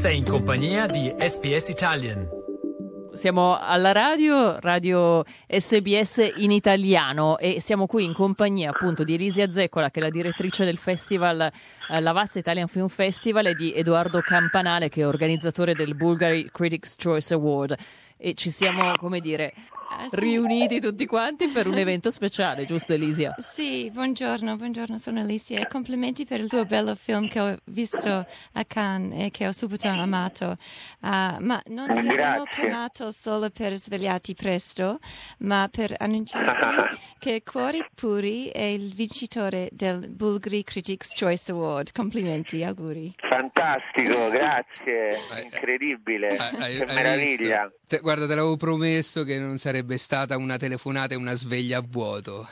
Sei in compagnia di SBS Italian. Siamo alla radio SBS in italiano e siamo qui in compagnia appunto di Elisia Zeccola, che è la direttrice del festival Lavazza Italian Film Festival, e di Edoardo Campanale, che è organizzatore del Bulgari Critics' Choice Award. E ci siamo, riuniti tutti quanti per un evento speciale, giusto Elisia? Sì, buongiorno, sono Alicia e complimenti per il tuo bello film che ho visto a Cannes e che ho subito amato. Ma non ti abbiamo chiamato solo per svegliarti presto, ma per annunciarti che Cuori Puri è il vincitore del Bulgari Critics' Choice Award. Complimenti, auguri. Fantastico, grazie, incredibile, che meraviglia. Guarda, te l'avevo promesso che non sarebbe stata una telefonata e una sveglia a vuoto.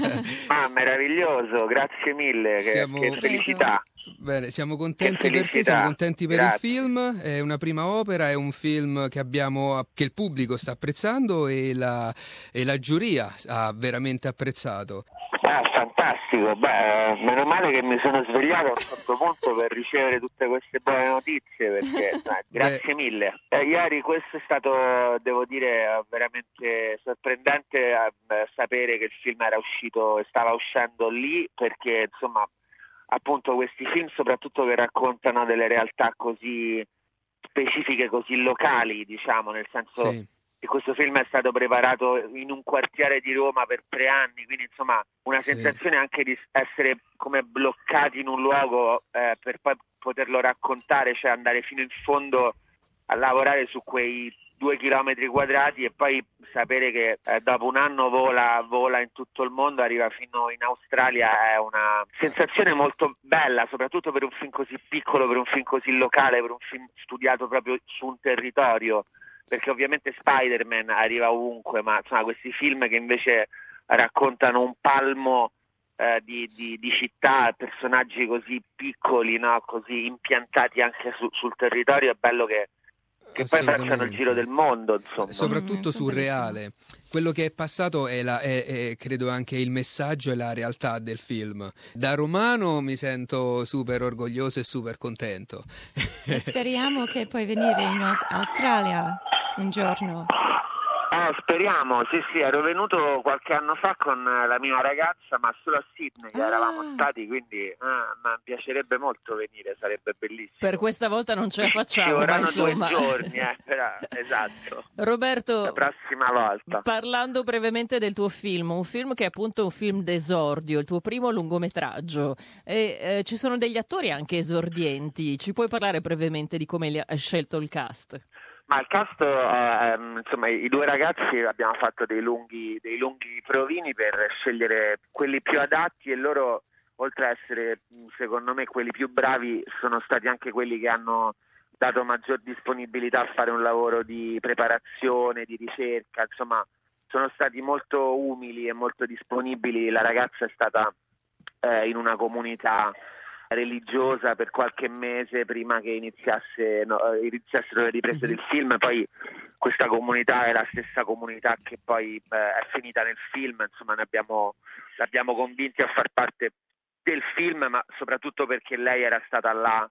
Meraviglioso, grazie mille, che felicità. Bene, siamo contenti per te, siamo contenti per il film. È una prima opera, è un film che il pubblico sta apprezzando e la giuria ha veramente apprezzato. Fantastico, meno male che mi sono svegliato a un certo punto per ricevere tutte queste buone notizie, perché grazie mille. Ieri questo è stato, devo dire, veramente sorprendente sapere che il film stava uscendo lì, perché insomma appunto questi film, soprattutto che raccontano delle realtà così specifiche, così locali, diciamo, nel senso che questo film è stato preparato in un quartiere di Roma per 3 anni, quindi insomma una sensazione anche di essere come bloccati in un luogo per poi poterlo raccontare, cioè andare fino in fondo a lavorare su quei 2 chilometri quadrati e poi sapere che dopo un anno vola in tutto il mondo, arriva fino in Australia, è una sensazione molto bella, soprattutto per un film così piccolo, per un film così locale, per un film studiato proprio su un territorio, perché ovviamente Spider-Man arriva ovunque, ma insomma questi film che invece raccontano un palmo di città, personaggi così piccoli, no? Così impiantati anche sul territorio, è bello che poi facciano il giro del mondo, insomma. Soprattutto surreale. Quello che è passato è credo anche il messaggio e la realtà del film. Da romano mi sento super orgoglioso e super contento. E speriamo che puoi venire in Australia un giorno. Speriamo, sì, ero venuto qualche anno fa con la mia ragazza, ma solo a Sydney che eravamo stati, quindi mi piacerebbe molto venire, sarebbe bellissimo. Per questa volta non ce la facciamo, ci ma insomma 2 giorni, però, esatto. Roberto, la prossima volta. Parlando brevemente del tuo film, un film che è appunto un film d'esordio, il tuo primo lungometraggio, e ci sono degli attori anche esordienti, ci puoi parlare brevemente di come hai scelto il cast? Ma il cast, insomma, i 2 ragazzi abbiamo fatto dei lunghi provini per scegliere quelli più adatti, e loro, oltre a essere secondo me quelli più bravi, sono stati anche quelli che hanno dato maggior disponibilità a fare un lavoro di preparazione, di ricerca, insomma sono stati molto umili e molto disponibili. La ragazza è stata in una comunità religiosa per qualche mese prima che iniziassero le riprese del film, poi questa comunità è la stessa comunità che poi è finita nel film, insomma l'abbiamo convinti a far parte del film, ma soprattutto perché lei era stata là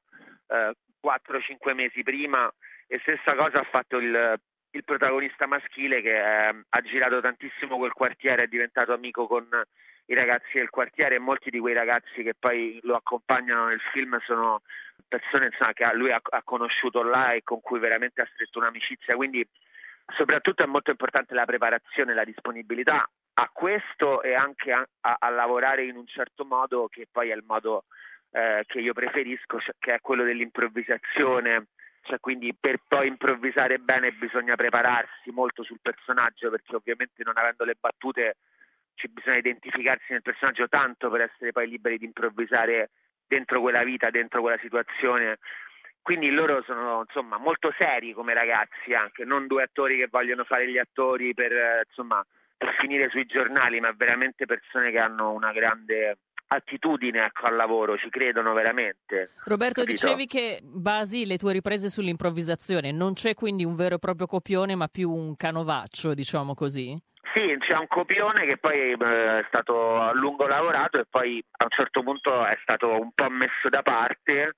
4-5 mesi prima, e stessa cosa ha fatto il protagonista maschile, che ha girato tantissimo quel quartiere, è diventato amico con i ragazzi del quartiere, e molti di quei ragazzi che poi lo accompagnano nel film sono persone, insomma, che lui ha conosciuto là e con cui veramente ha stretto un'amicizia, quindi soprattutto è molto importante la preparazione, la disponibilità a questo e anche a lavorare in un certo modo, che poi è il modo che io preferisco, che è quello dell'improvvisazione. Cioè, quindi per poi improvvisare bene bisogna prepararsi molto sul personaggio, perché ovviamente non avendo le battute bisogna identificarsi nel personaggio tanto per essere poi liberi di improvvisare dentro quella vita, dentro quella situazione. Quindi loro sono insomma molto seri come ragazzi, anche non 2 attori che vogliono fare gli attori per finire sui giornali, ma veramente persone che hanno una grande attitudine al lavoro, ci credono veramente. Roberto, capito? dicevi che basi le tue riprese sull'improvvisazione, non c'è quindi un vero e proprio copione, ma più un canovaccio, diciamo così? Sì, c'è un copione che poi è stato a lungo lavorato e poi a un certo punto è stato un po' messo da parte,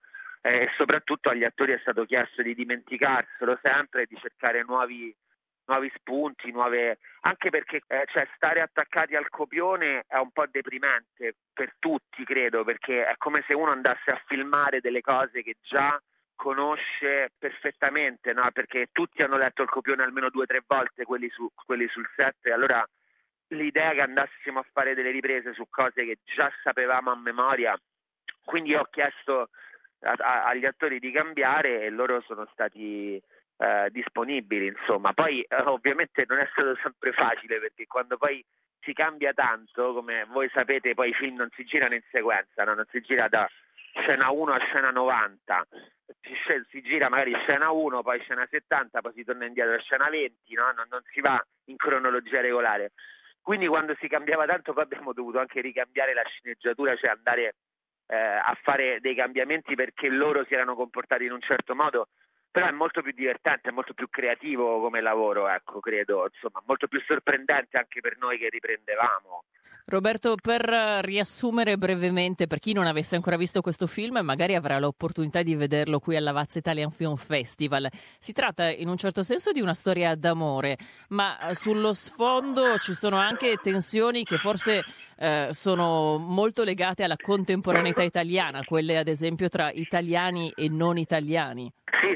e soprattutto agli attori è stato chiesto di dimenticarselo sempre e di cercare nuovi spunti, anche perché stare attaccati al copione è un po' deprimente per tutti, credo, perché è come se uno andasse a filmare delle cose che già conosce perfettamente, no? Perché tutti hanno letto il copione almeno 2 o 3 volte, quelli sul set, e allora l'idea che andassimo a fare delle riprese su cose che già sapevamo a memoria, quindi ho chiesto agli attori di cambiare e loro sono stati disponibili, insomma. Poi ovviamente non è stato sempre facile, perché quando poi si cambia tanto, come voi sapete, poi i film non si girano in sequenza, no? Non si gira da scena 1 a scena 90, si gira magari scena 1, poi scena 70, poi si torna indietro a scena 20, no? Non si va in cronologia regolare. Quindi quando si cambiava tanto poi abbiamo dovuto anche ricambiare la sceneggiatura, cioè andare a fare dei cambiamenti perché loro si erano comportati in un certo modo. Però è molto più divertente, è molto più creativo come lavoro, ecco, credo, insomma, molto più sorprendente anche per noi che riprendevamo. Roberto, per riassumere brevemente, per chi non avesse ancora visto questo film e magari avrà l'opportunità di vederlo qui al Lavazza Italian Film Festival, si tratta in un certo senso di una storia d'amore, ma sullo sfondo ci sono anche tensioni che forse sono molto legate alla contemporaneità italiana, quelle ad esempio tra italiani e non italiani.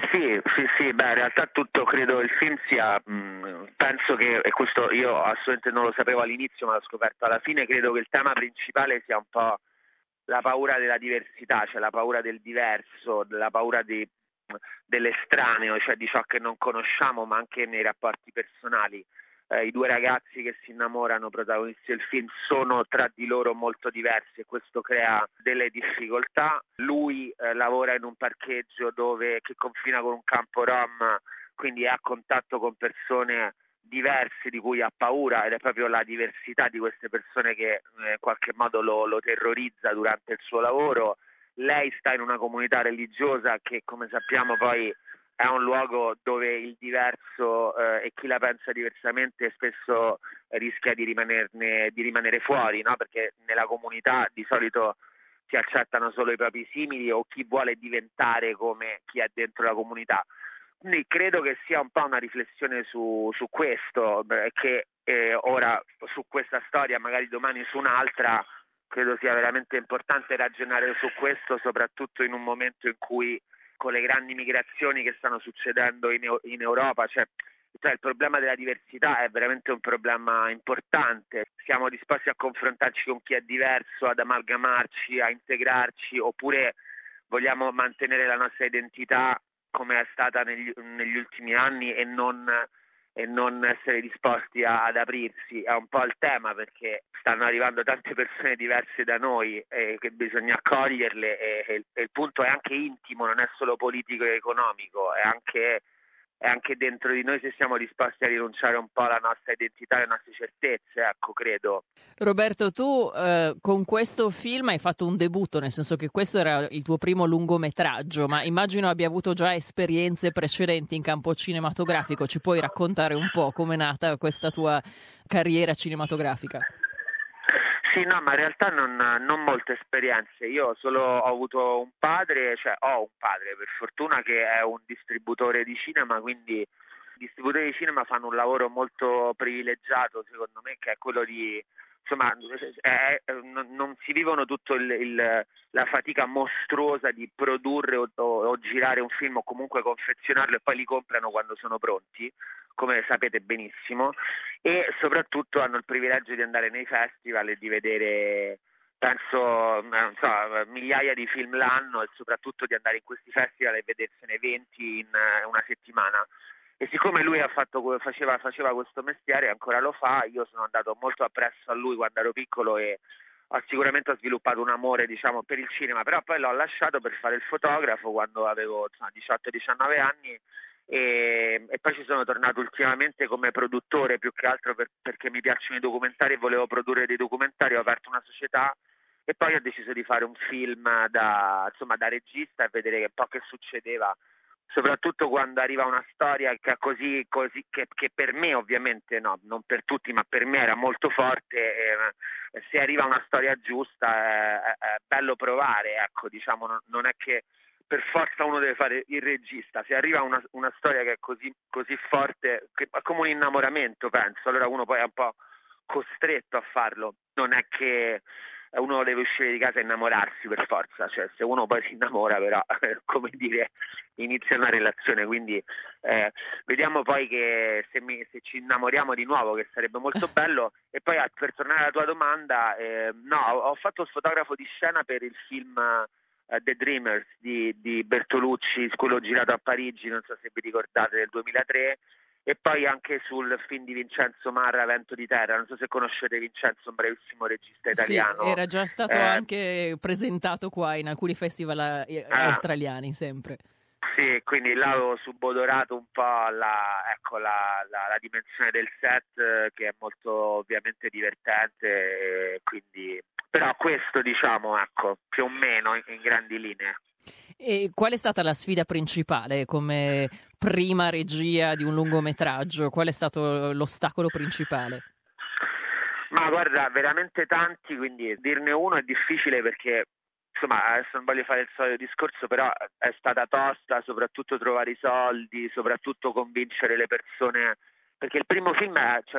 Sì, beh, in realtà tutto, credo il film sia, penso che, e questo io assolutamente non lo sapevo all'inizio ma l'ho scoperto alla fine, credo che il tema principale sia un po' la paura della diversità, cioè la paura del diverso, la paura dell'estraneo, cioè di ciò che non conosciamo, ma anche nei rapporti personali. I 2 ragazzi che si innamorano, protagonisti del film, sono tra di loro molto diversi e questo crea delle difficoltà. Lui lavora in un parcheggio che confina con un campo rom, quindi è a contatto con persone diverse di cui ha paura, ed è proprio la diversità di queste persone che in qualche modo lo terrorizza durante il suo lavoro. Lei sta in una comunità religiosa che, come sappiamo, poi è un luogo dove il diverso e chi la pensa diversamente spesso rischia di rimanere fuori, no? Perché nella comunità di solito si accettano solo i propri simili o chi vuole diventare come chi è dentro la comunità. Quindi credo che sia un po' una riflessione su questo, che ora su questa storia, magari domani su un'altra, credo sia veramente importante ragionare su questo, soprattutto in un momento in cui, con le grandi migrazioni che stanno succedendo in Europa, cioè il problema della diversità è veramente un problema importante. Siamo disposti a confrontarci con chi è diverso, ad amalgamarci, a integrarci, oppure vogliamo mantenere la nostra identità come è stata negli ultimi anni e non essere disposti ad aprirsi. È un po' il tema, perché stanno arrivando tante persone diverse da noi e che bisogna accoglierle, e il punto è anche intimo, non è solo politico e economico, è anche dentro di noi se siamo disposti a rinunciare un po' alla nostra identità e alle nostre certezze, ecco, credo. Roberto, tu con questo film hai fatto un debutto, nel senso che questo era il tuo primo lungometraggio, ma immagino abbia avuto già esperienze precedenti in campo cinematografico. Ci puoi raccontare un po' com'è nata questa tua carriera cinematografica? Sì, no, ma in realtà non molte esperienze. Io ho avuto un padre, cioè ho un padre per fortuna che è un distributore di cinema, quindi i distributori di cinema fanno un lavoro molto privilegiato, secondo me, che è quello di, insomma, non si vivono tutto la fatica mostruosa di produrre o girare un film o comunque confezionarlo e poi li comprano quando sono pronti, come sapete benissimo, e soprattutto hanno il privilegio di andare nei festival e di vedere, penso, non so, migliaia di film l'anno, e soprattutto di andare in questi festival e vedersene 20 in una settimana. E siccome lui faceva questo mestiere, ancora lo fa, io sono andato molto appresso a lui quando ero piccolo e sicuramente ho sviluppato un amore, diciamo, per il cinema, però poi l'ho lasciato per fare il fotografo quando avevo 18-19 anni. E poi ci sono tornato ultimamente come produttore, più che altro perché mi piacciono i documentari e volevo produrre dei documentari. Ho aperto una società e poi ho deciso di fare un film da regista e vedere un po' che succedeva, soprattutto quando arriva una storia che è così che per me, ovviamente no, non per tutti, ma per me era molto forte. Se arriva una storia giusta è bello provare, ecco, diciamo, non è che per forza uno deve fare il regista. Se arriva una storia che è così forte, che è come un innamoramento, penso, allora uno poi è un po' costretto a farlo. Non è che uno deve uscire di casa e innamorarsi per forza, cioè se uno poi si innamora, però come dire, inizia una relazione, quindi vediamo poi che se ci innamoriamo di nuovo, che sarebbe molto bello. E poi per tornare alla tua domanda, no, ho fatto il fotografo di scena per il film The Dreamers di Bertolucci, quello girato a Parigi, non so se vi ricordate, del 2003, e poi anche sul film di Vincenzo Marra, Vento di Terra. Non so se conoscete Vincenzo, un bravissimo regista italiano. Sì, era già stato anche presentato qua in alcuni festival australiani, sempre. Sì, quindi là avevo subodorato un po' la dimensione del set, che è molto ovviamente divertente, quindi però questo, diciamo, ecco, più o meno in grandi linee. E qual è stata la sfida principale come prima regia di un lungometraggio? Qual è stato l'ostacolo principale? Ma guarda, veramente tanti, quindi dirne uno è difficile perché, insomma, adesso non voglio fare il solito discorso, però è stata tosta soprattutto trovare i soldi, soprattutto convincere le persone, perché il primo film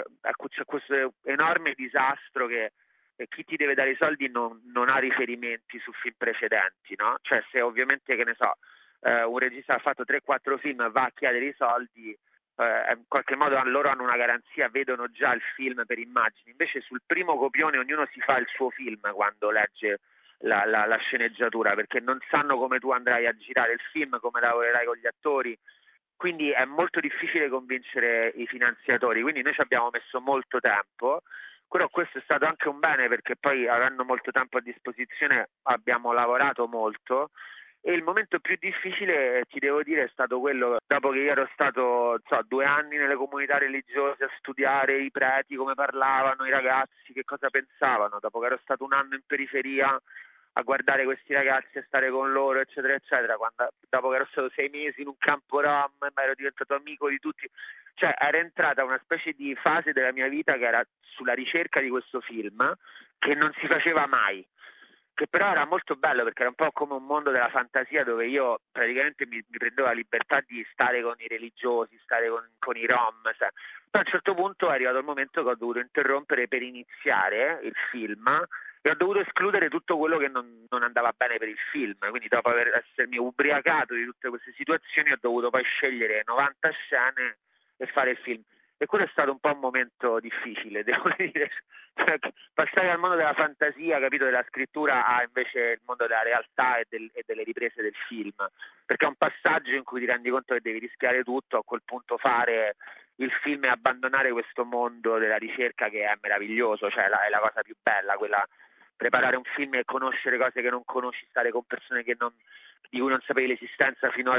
c'è questo enorme disastro che chi ti deve dare i soldi non ha riferimenti su film precedenti, no? Cioè, se ovviamente, che ne so, un regista ha fatto 3-4 film, va a chiedere i soldi, in qualche modo loro hanno una garanzia, vedono già il film per immagini. Invece sul primo copione ognuno si fa il suo film quando legge la sceneggiatura, perché non sanno come tu andrai a girare il film, come lavorerai con gli attori, quindi è molto difficile convincere i finanziatori. Quindi noi ci abbiamo messo molto tempo. Però questo è stato anche un bene, perché poi, avendo molto tempo a disposizione, abbiamo lavorato molto. E il momento più difficile, ti devo dire, è stato quello dopo che io ero stato 2 anni nelle comunità religiose a studiare i preti, come parlavano, i ragazzi, che cosa pensavano, dopo che ero stato 1 anno in periferia a guardare questi ragazzi, a stare con loro, eccetera, eccetera, dopo che ero stato 6 mesi in un campo rom, ma ero diventato amico di tutti. Cioè, era entrata una specie di fase della mia vita che era sulla ricerca di questo film, che non si faceva mai, che però era molto bello, perché era un po' come un mondo della fantasia, dove io praticamente mi prendevo la libertà di stare con i religiosi, stare con i rom. Poi a un certo punto è arrivato il momento che ho dovuto interrompere per iniziare il film, e ho dovuto escludere tutto quello che non andava bene per il film. Quindi, dopo essermi ubriacato di tutte queste situazioni, ho dovuto poi scegliere 90 scene e fare il film. E quello è stato un po' un momento difficile, devo dire. Passare dal mondo della fantasia, capito, della scrittura, a invece il mondo della realtà e delle riprese del film, perché è un passaggio in cui ti rendi conto che devi rischiare tutto. A quel punto fare il film e abbandonare questo mondo della ricerca, che è meraviglioso, cioè è la cosa più bella, quella, preparare un film e conoscere cose che non conosci, stare con persone di cui non sapevi l'esistenza fino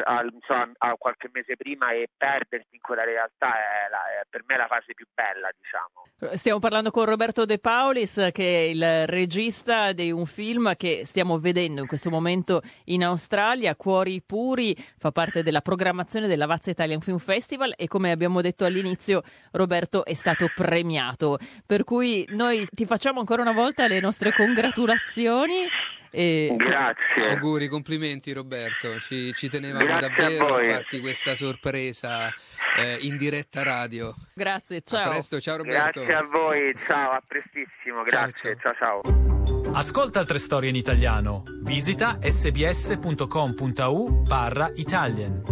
a qualche mese prima, e perdersi in quella realtà è per me la fase più bella, diciamo. Stiamo parlando con Roberto De Paulis, che è il regista di un film che stiamo vedendo in questo momento in Australia, Cuori Puri, fa parte della programmazione della Lavazza Italian Film Festival, e come abbiamo detto all'inizio, Roberto è stato premiato, per cui noi ti facciamo ancora una volta le nostre congratulazioni. Grazie. Auguri, complimenti Roberto, ci tenevamo davvero a farti questa sorpresa in diretta radio. Grazie, ciao. A presto, ciao Roberto. Grazie a voi, ciao, a prestissimo, grazie, ciao. Ascolta altre storie in italiano, visita sbs.com.au/Italian.